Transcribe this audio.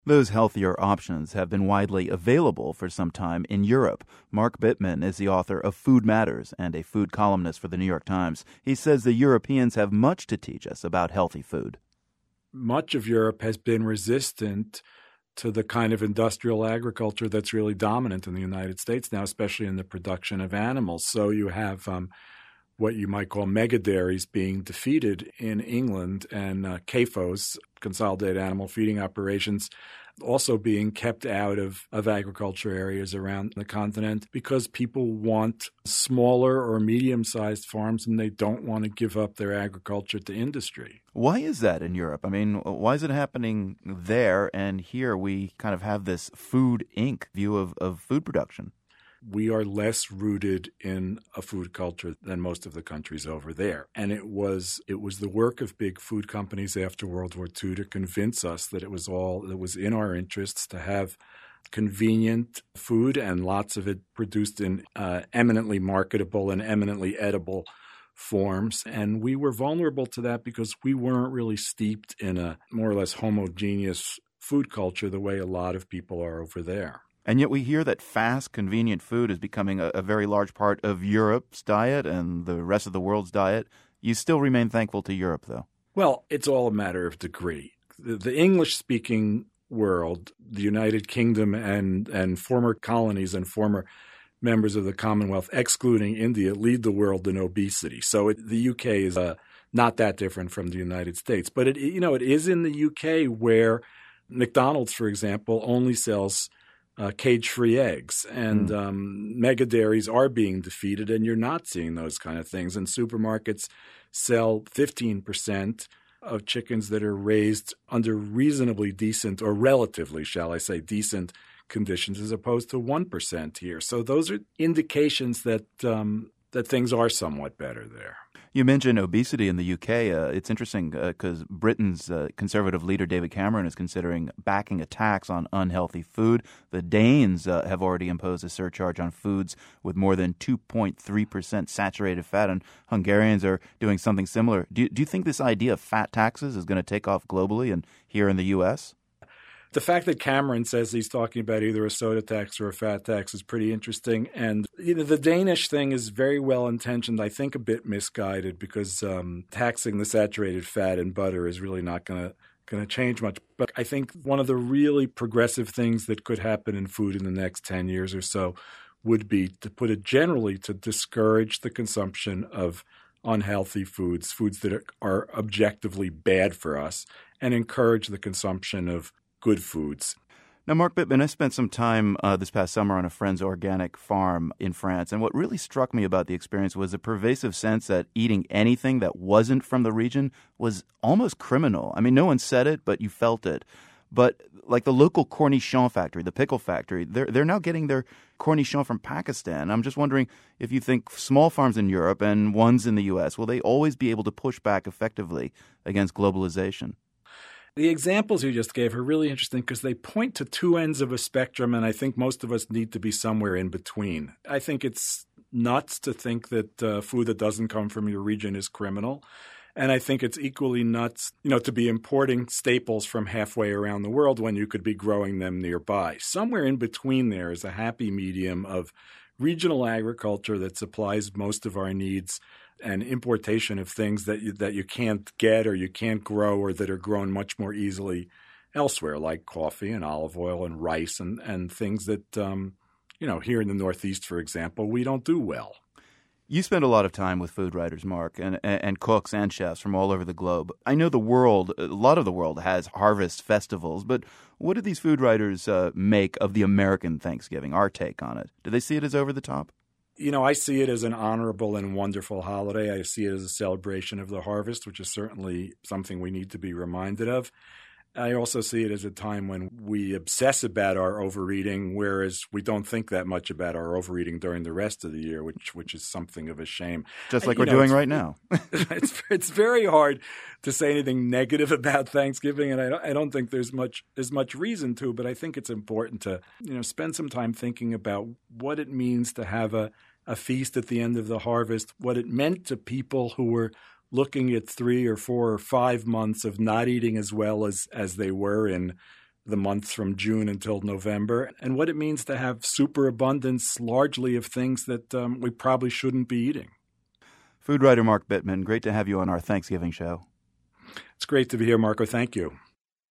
Those healthier options have been widely available for some time in Europe. Mark Bittman is the author of Food Matters and a food columnist for the New York Times. He says the Europeans have much to teach us about healthy food. Much of Europe has been resistant to the kind of industrial agriculture that's really dominant in the United States now, especially in the production of animals. So you have what you might call mega dairies being defeated in England, and CAFOs, Consolidated Animal Feeding Operations, also being kept out of agriculture areas around the continent because people want smaller or medium-sized farms and they don't want to give up their agriculture to industry. Why is that in Europe? I mean, why is it happening there, and here we kind of have this Food Inc. view of food production? We are less rooted in a food culture than most of the countries over there. And it was the work of big food companies after World War II to convince us that it was in our interests to have convenient food and lots of it produced in eminently marketable and eminently edible forms. And we were vulnerable to that because we weren't really steeped in a more or less homogeneous food culture the way a lot of people are over there. And yet we hear that fast, convenient food is becoming a very large part of Europe's diet and the rest of the world's diet. You still remain thankful to Europe, though. Well, it's all a matter of degree. The English-speaking world, the United Kingdom and former colonies and former members of the Commonwealth, excluding India, lead the world in obesity. So the UK is not that different from the United States. But it is in the UK where McDonald's, for example, only sells cage-free eggs, and mega dairies are being defeated, and you're not seeing those kind of things. And supermarkets sell 15% of chickens that are raised under reasonably decent, or relatively, shall I say, decent conditions, as opposed to 1% here. So those are indications that things are somewhat better there. You mentioned obesity in the UK. It's interesting because Britain's Conservative leader David Cameron is considering backing a tax on unhealthy food. The Danes have already imposed a surcharge on foods with more than 2.3% saturated fat, and Hungarians are doing something similar. Do you think this idea of fat taxes is going to take off globally and here in the U.S.? The fact that Cameron says he's talking about either a soda tax or a fat tax is pretty interesting. And the Danish thing is very well intentioned, I think a bit misguided, because taxing the saturated fat in butter is really not going to change much. But I think one of the really progressive things that could happen in food in the next 10 years or so would be, to put it generally, to discourage the consumption of unhealthy foods that are objectively bad for us, and encourage the consumption of good foods. Now, Mark Bittman, I spent some time this past summer on a friend's organic farm in France, and what really struck me about the experience was a pervasive sense that eating anything that wasn't from the region was almost criminal. I mean, no one said it, but you felt it. But like the local cornichon factory, the pickle factory, they're now getting their cornichon from Pakistan. I'm just wondering if you think small farms in Europe and ones in the U.S., will they always be able to push back effectively against globalization? The examples you just gave are really interesting because they point to two ends of a spectrum, and I think most of us need to be somewhere in between. I think it's nuts to think that food that doesn't come from your region is criminal. And I think it's equally nuts, to be importing staples from halfway around the world when you could be growing them nearby. Somewhere in between there is a happy medium of regional agriculture that supplies most of our needs, and importation of things that you can't get or you can't grow, or that are grown much more easily elsewhere, like coffee and olive oil and rice and things that, here in the Northeast, for example, we don't do well. You spend a lot of time with food writers, Mark, and cooks and chefs from all over the globe. I know a lot of the world has harvest festivals, but what do these food writers make of the American Thanksgiving, our take on it? Do they see it as over the top? I see it as an honorable and wonderful holiday. I see it as a celebration of the harvest, which is certainly something we need to be reminded of. I also see it as a time when we obsess about our overeating, whereas we don't think that much about our overeating during the rest of the year, which is something of a shame. Just like we're doing right now. It's very hard to say anything negative about Thanksgiving, and I don't think there's much reason to, but I think it's important to spend some time thinking about what it means to have a feast at the end of the harvest, what it meant to people who were looking at 3 or 4 or 5 months of not eating as well as they were in the months from June until November, and what it means to have superabundance largely of things that we probably shouldn't be eating. Food writer Mark Bittman, great to have you on our Thanksgiving show. It's great to be here, Marco. Thank you.